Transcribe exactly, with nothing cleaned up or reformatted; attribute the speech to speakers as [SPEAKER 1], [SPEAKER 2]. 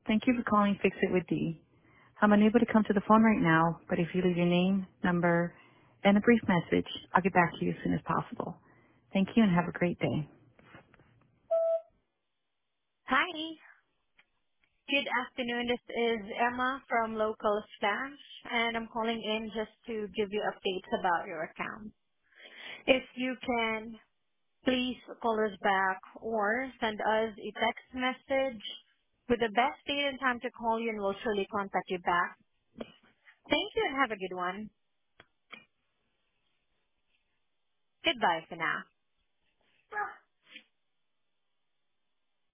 [SPEAKER 1] Thank you for calling Fix It with Dee. I'm unable to come to the phone right now, but if you leave your name, number, and a brief message, I'll get back to you as soon as possible. Thank you and have a great day.
[SPEAKER 2] Hi. Good afternoon. This is Emma from Local Staff, and I'm calling in just to give you updates about your account. If you can, please call us back or send us a text message with the best date and time to call you, and we'll surely contact you back. Thank you, and have a good one. Goodbye for now.